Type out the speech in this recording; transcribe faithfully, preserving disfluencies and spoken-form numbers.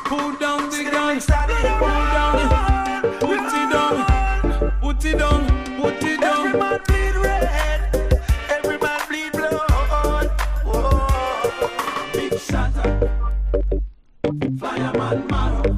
Put down the gun. Put down. Put it down. Put it down. Put it down. Every man bleed red. Every man bleed blood. Whoa. Big shot. Fireman man.